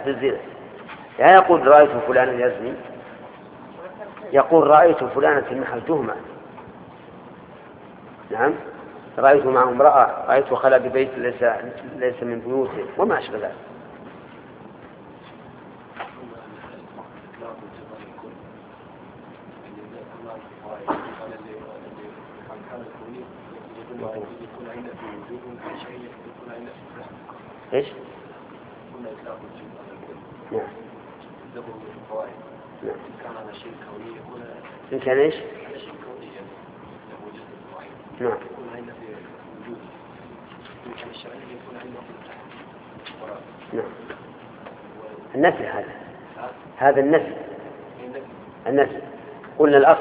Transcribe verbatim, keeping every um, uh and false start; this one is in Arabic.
تحت الزنا. لا يقول رأيت فلانا يزني، يقول رأيت فلانا في محل تهمة. نعم، رأيت معه امرأة، رأيت خلى ببيت ليس, ليس من بيوته وما أشبه ذلك. ايش؟ نعم. نعم. إن كان ايش؟ نعم. نعم. النفي هذا هذا النفي النفي قلنا الأصل